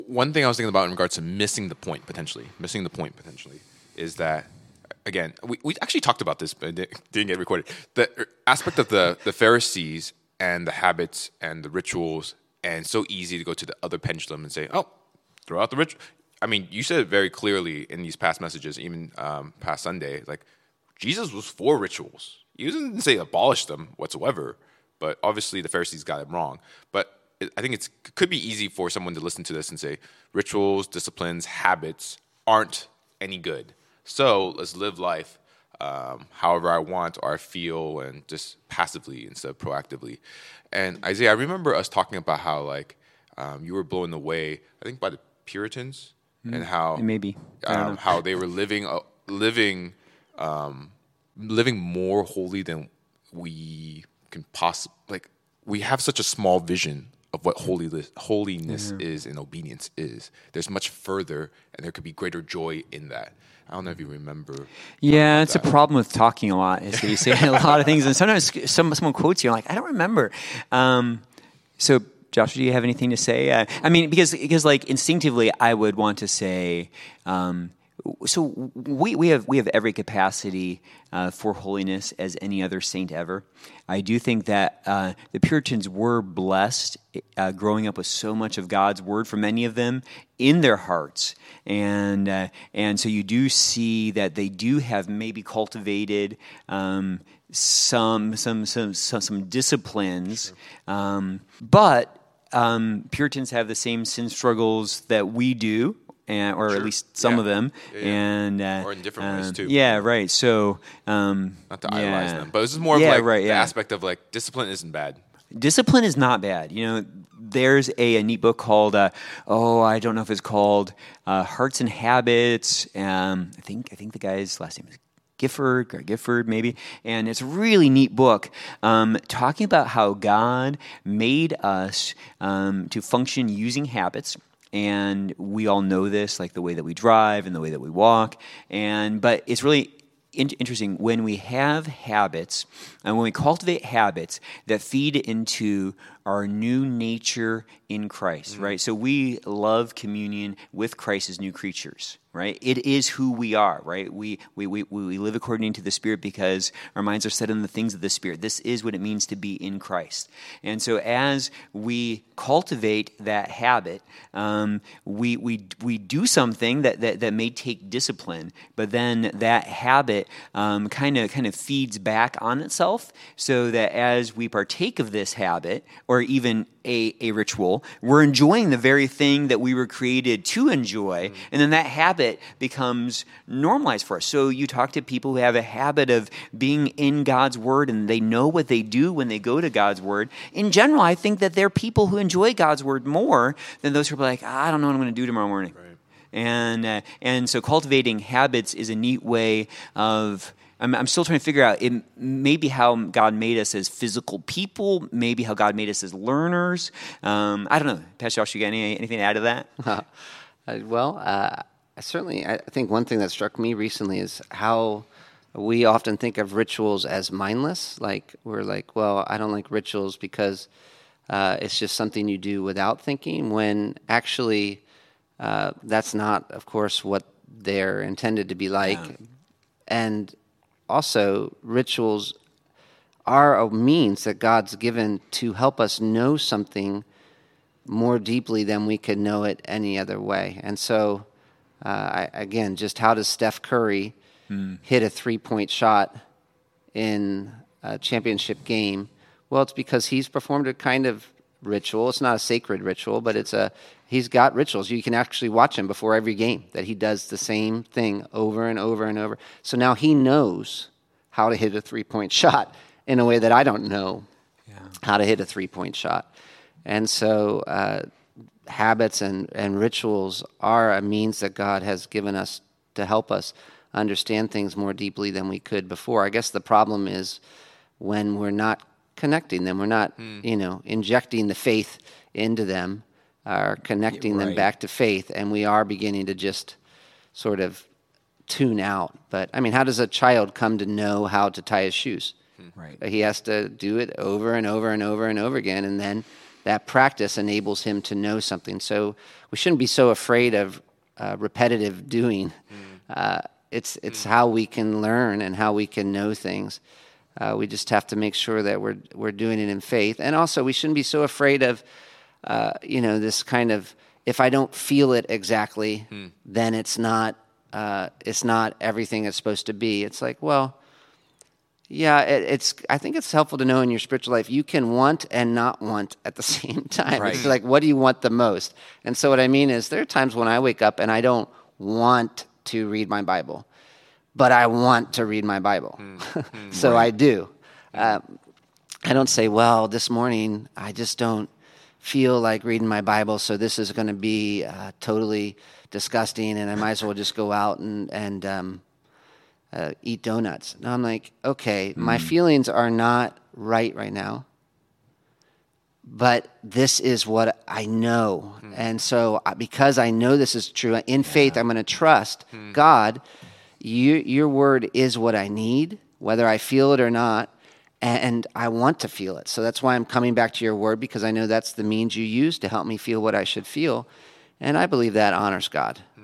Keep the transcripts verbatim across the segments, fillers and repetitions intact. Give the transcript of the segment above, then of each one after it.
One thing I was thinking about in regards to missing the point potentially, missing the point potentially, is that again we, we actually talked about this, but it didn't didn't get recorded. The aspect of the the Pharisees and the habits and the rituals, and so easy to go to the other pendulum and say, oh, throw out the ritual. I mean, you said it very clearly in these past messages, even um, past Sunday, like Jesus was for rituals. He didn't say abolish them whatsoever, but obviously the Pharisees got it wrong. But it, I think it's, it could be easy for someone to listen to this and say rituals, disciplines, habits aren't any good. So let's live life um, however I want or I feel, and just passively instead of proactively. And Isaiah, I remember us talking about how like um, you were blown away, I think, by the Puritans mm, and how maybe um, how they were living uh, living um, living more holy than we can possibly. Like we have such a small vision of what holiness holiness yeah. is and obedience is. There's much further, and there could be greater joy in that. I don't know if you remember. Yeah, it's that. a problem with talking a lot. Is that you say a lot of things, and sometimes some, someone quotes you, I'm like, I don't remember. Um, so, Joshua, do you have anything to say? Uh, I mean, because because like instinctively, I would want to say. Um, So we, we have we have every capacity uh, for holiness as any other saint ever. I do think that uh, the Puritans were blessed uh, growing up with so much of God's word for many of them in their hearts, and uh, and so you do see that they do have maybe cultivated um, some, some some some some disciplines, sure. um, but um, Puritans have the same sin struggles that we do. And, or sure. at least some yeah. of them, yeah, yeah. and uh, or in different um, ways too. Yeah, right. So um, not to yeah. idolize them, but this is more of yeah, like right, the yeah. aspect of like discipline isn't bad. Discipline is not bad. You know, there's a, a neat book called uh, oh, I don't know if it's called uh, Hearts and Habits. Um, I think I think the guy's last name is Gifford, Greg Gifford, maybe. And it's a really neat book um, talking about how God made us um, to function using habits. And we all know this, like the way that we drive and the way that we walk. And but it's really in- interesting when we have habits and when we cultivate habits that feed into our new nature in Christ, mm-hmm. right? So we love communion with Christ as new creatures, right? It is who we are, right? We we we we live according to the Spirit because our minds are set on the things of the Spirit. This is what it means to be in Christ. And so as we cultivate that habit, um, we we we do something that, that, that may take discipline, but then that habit kind of kind of feeds back on itself, so that as we partake of this habit, or even a, a ritual, we're enjoying the very thing that we were created to enjoy, mm. and then that habit becomes normalized for us. So you talk to people who have a habit of being in God's Word, and they know what they do when they go to God's Word. In general, I think that they're people who enjoy God's Word more than those who are like, I don't know what I'm going to do tomorrow morning. Right. And uh, and so cultivating habits is a neat way of, I'm, I'm still trying to figure out, it, maybe how God made us as physical people, maybe how God made us as learners. Um, I don't know. Pastor Josh, you got any, anything to add to that? Uh, well, uh, I certainly, I think one thing that struck me recently is how we often think of rituals as mindless. Like, we're like, well, I don't like rituals because uh, it's just something you do without thinking, when actually uh, that's not, of course, what they're intended to be like. Yeah. And also, rituals are a means that God's given to help us know something more deeply than we could know it any other way. And so, uh, I, again, just how does Steph Curry mm. hit a three-point shot in a championship game? Well, it's because he's performed a kind of ritual. It's not a sacred ritual, but it's a he's got rituals. You can actually watch him before every game, that he does the same thing over and over and over. So now he knows how to hit a three-point shot in a way that I don't know yeah. how to hit a three-point shot. And so uh, habits and, and rituals are a means that God has given us to help us understand things more deeply than we could before. I guess the problem is when we're not connecting them, we're not, mm. you know, injecting the faith into them, or connecting right. them back to faith, and we are beginning to just sort of tune out. But, I mean, how does a child come to know how to tie his shoes? Right. He has to do it over and over and over and over again, and then that practice enables him to know something. So we shouldn't be so afraid of uh, repetitive doing. Mm. Uh, it's it's mm. how we can learn and how we can know things. Uh, we just have to make sure that we're we're doing it in faith. And also, we shouldn't be so afraid of, uh, you know, this kind of, if I don't feel it exactly, mm. then it's not uh, it's not everything it's supposed to be. It's like, well, yeah, it, it's. I think it's helpful to know in your spiritual life you can want and not want at the same time. Right. It's like, what do you want the most? And so what I mean is, there are times when I wake up and I don't want to read my Bible, but I want to read my Bible, mm. so right. I do. Um, I don't say, well, this morning I just don't feel like reading my Bible, so this is going to be uh, totally disgusting, and I might as well just go out and and. Um, Uh, eat donuts. Now I'm like, okay, mm. my feelings are not right right now, but this is what I know. Mm. And so because I know this is true, in yeah. faith, I'm going to trust mm. God. You, your word is what I need, whether I feel it or not, and I want to feel it. So that's why I'm coming back to your word, because I know that's the means you use to help me feel what I should feel. And I believe that honors God. Mm.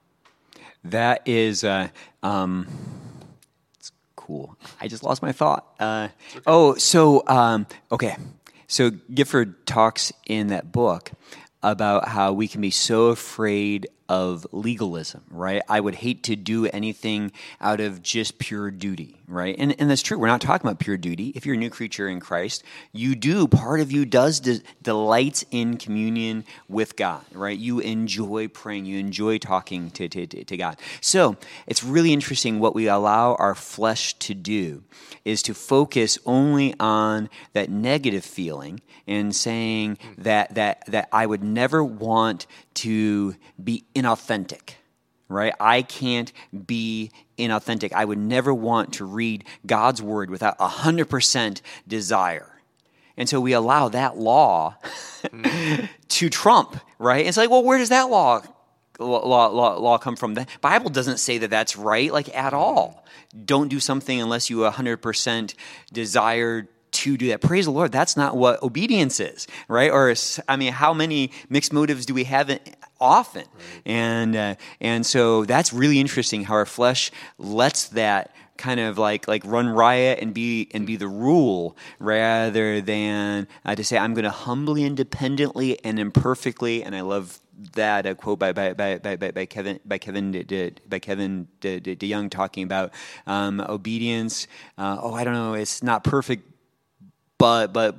That is, uh, um, it's cool. I just lost my thought. Uh, okay. Oh, so, um, okay. So Gifford talks in that book about how we can be so afraid of legalism, right? I would hate to do anything out of just pure duty, right? And and that's true. We're not talking about pure duty. If you're a new creature in Christ, you do, part of you does de- delights in communion with God, right? You enjoy praying. You enjoy talking to, to, to God. So it's really interesting what we allow our flesh to do is to focus only on that negative feeling and saying that that that I would never want to be inauthentic, right? I can't be inauthentic. I would never want to read God's word without one hundred percent desire. And so we allow that law to trump, right? It's like, well, where does that law law, law law come from? The Bible doesn't say that that's right, like at all. Don't do something unless you one hundred percent desire to do that. Praise the Lord. That's not what obedience is, right? Or, I mean, how many mixed motives do we have often? Right. And uh, and so that's really interesting how our flesh lets that kind of like like run riot and be and be the rule, rather than uh, to say I'm going to humbly, independently, and imperfectly. And I love that a quote by by by by, by Kevin by Kevin by Kevin DeYoung talking about um, obedience. Uh, oh, I don't know. It's not perfect. But but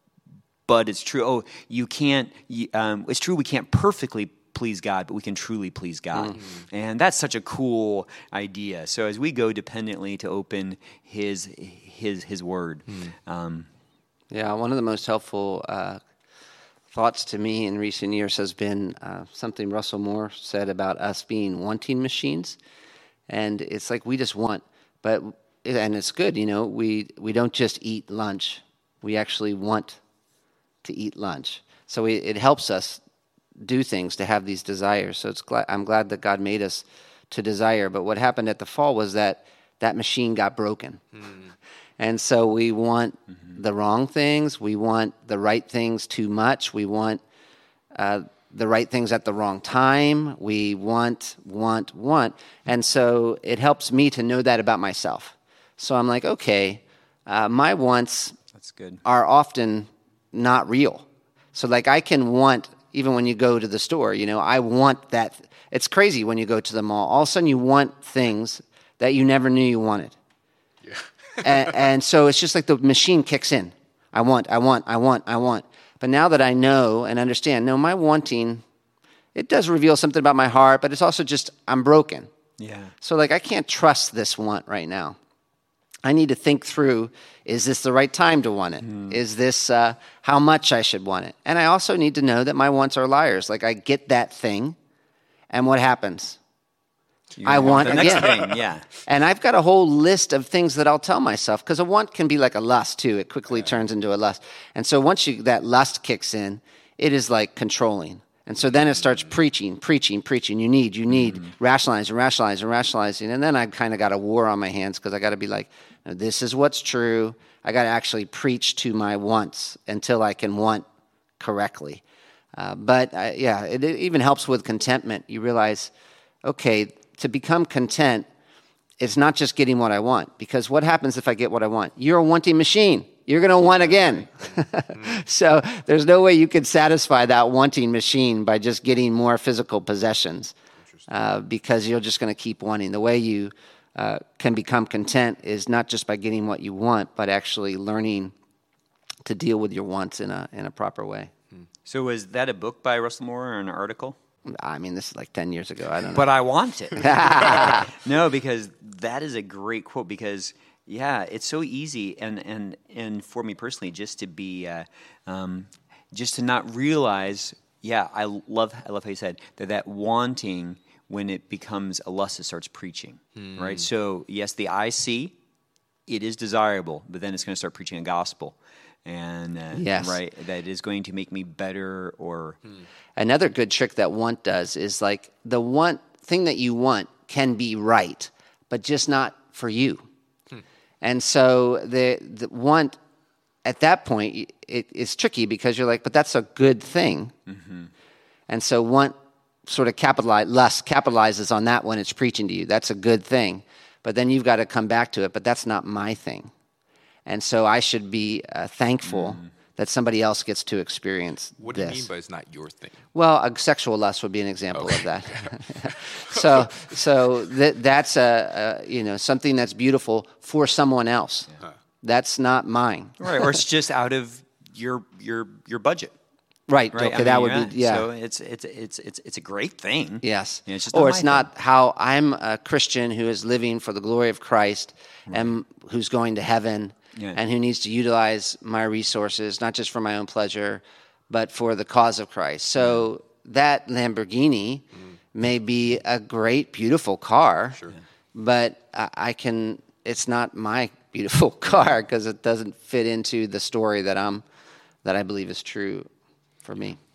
but it's true. Oh, you can't. Um, it's true. We can't perfectly please God, but we can truly please God, mm-hmm. and that's such a cool idea. So as we go dependently to open His His His Word, mm. um, yeah, one of the most helpful uh, thoughts to me in recent years has been uh, something Russell Moore said about us being wanting machines, and it's like we just want, but and it's good, you know. We we don't just eat lunch. We actually want to eat lunch. So we, it helps us do things, to have these desires. So it's glad, I'm glad that God made us to desire. But what happened at the fall was that that machine got broken. Mm. And so we want mm-hmm. the wrong things. We want the right things too much. We want uh, the right things at the wrong time. We want, want, want. And so it helps me to know that about myself. So I'm like, okay, uh, my wants... That's good. are often not real. So like I can want, even when you go to the store, you know, I want that. It's crazy when you go to the mall. All of a sudden you want things that you never knew you wanted. Yeah. and, and so it's just like the machine kicks in. I want, I want, I want, I want. But now that I know and understand, no, my wanting, it does reveal something about my heart, but it's also just, I'm broken. Yeah. So like I can't trust this want right now. I need to think through, is this the right time to want it? Mm. Is this uh, how much I should want it? And I also need to know that my wants are liars. Like I get that thing, and what happens? You I want the again. Next thing, yeah. And I've got a whole list of things that I'll tell myself, because a want can be like a lust too. It quickly yeah. turns into a lust. And so once you, that lust kicks in, it is like controlling. And so then it starts preaching, preaching, preaching. You need, you need, mm. rationalizing, rationalizing, rationalizing. And then I've kind of got a war on my hands, because I got to be like, no, this is what's true. I got to actually preach to my wants until I can want correctly. Uh, but uh, yeah, it, it even helps with contentment. You realize, okay, to become content, it's not just getting what I want. Because what happens if I get what I want? You're a wanting machine. You're going to want again. So there's no way you could satisfy that wanting machine by just getting more physical possessions, uh, because you're just going to keep wanting. The way you uh, can become content is not just by getting what you want, but actually learning to deal with your wants in a in a proper way. So was that a book by Russell Moore or an article? I mean, this is like ten years ago. I don't know. But I want it. No, because that is a great quote because, yeah, it's so easy. And, and, and for me personally, just to be, uh, um, just to not realize, yeah, I love, I love how you said that that wanting, when it becomes a lust, it starts preaching, mm. right? So, yes, the I see, it is desirable, but then it's going to start preaching a gospel. And uh, yes. right, that is going to make me better or... Hmm. Another good trick that want does is like the want thing that you want can be right, but just not for you. Hmm. And so the, the want, at that point, it, it's tricky because you're like, but that's a good thing. Mm-hmm. And so want sort of capitalize, lust capitalizes on that when it's preaching to you. That's a good thing. But then you've got to come back to it, but that's not my thing. And so I should be uh, thankful mm. that somebody else gets to experience what this. What do you mean by it's not your thing? Well, a sexual lust would be an example okay. of that. so, so th- that's a, a you know something that's beautiful for someone else. Yeah. Huh. That's not mine. Right, or it's just out of your your your budget. Right. Right. Okay, I mean, that would yeah. be yeah. So it's it's it's it's it's a great thing. Yes. You know, it's just or not it's my not thing. how I'm a Christian who is living for the glory of Christ right. and who's going to heaven. Yeah. And who needs to utilize my resources, not just for my own pleasure, but for the cause of Christ. So yeah. that Lamborghini mm. may be a great, beautiful car, sure. but I, I can. It's not my beautiful car because it doesn't fit into the story that I'm, that I believe is true for me.